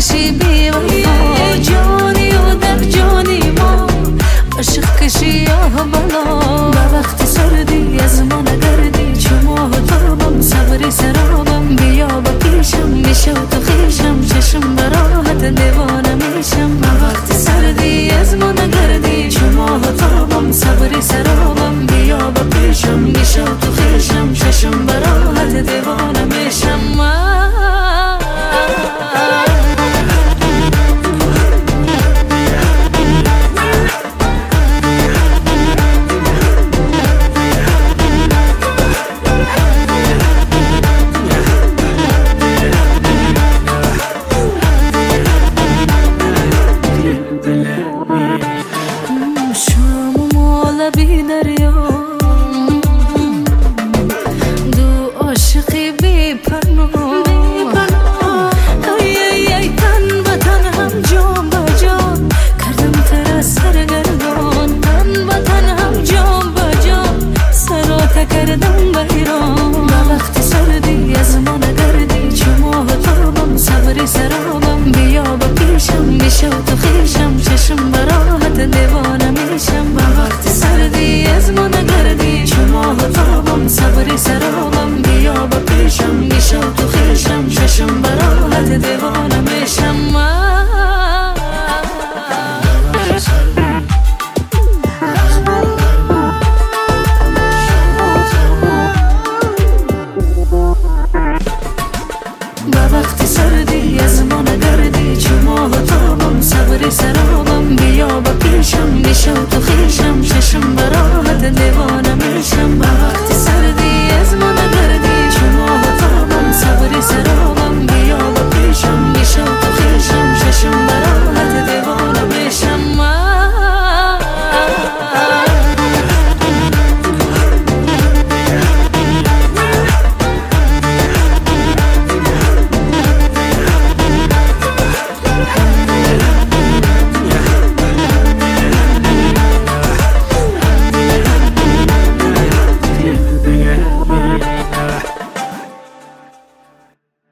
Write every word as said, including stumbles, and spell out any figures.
کشی بی وفا، جانی و در جانی ما عشق کشی آه بلا. به وقت سردی از ما نگردی، چو ماه تابم صبر سرابم. بیا با پیشم بشو تو خیشم، چشم براحت دیوانه میشم. به وقت سردی از ما نگردی، چو ماه تابم صبر سرابم. بیا با پیشم بشو تو خیشم، چشم براحت دیوانه میشم. سرابم بیا با پیشم بشو تو خیشم چشم براحت دیوانه میشم.